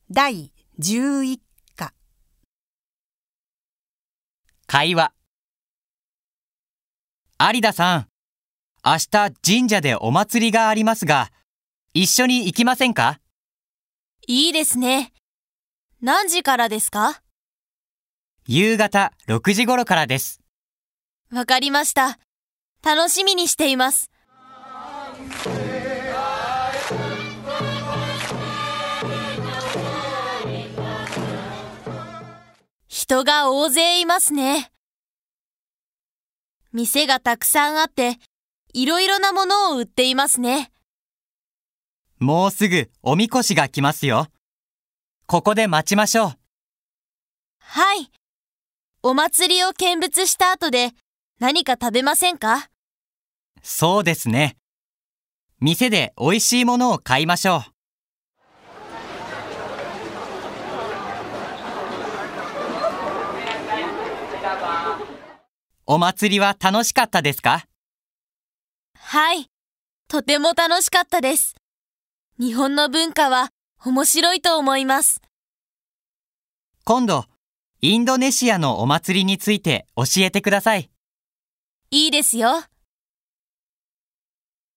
第11課。 会話。有田さん、明日神社でお祭りがありますが、一緒に行きませんか？ いいですね。何時からですか？ 夕方6時頃からです。 わかりました。楽しみにしています。人が大勢いますね。店がたくさんあって、いろいろなものを売っていますね。 もうすぐおみこしが来ますよ。ここで待ちましょう。 はい。お祭りを見物した後で何か食べませんか？ そうですね。店で美味しいものを買いましょう。お祭りは楽しかったですか？ はい。とても楽しかったです。日本の文化は面白いと思います。 今度、インドネシアのお祭りについて教えてください。 いいですよ。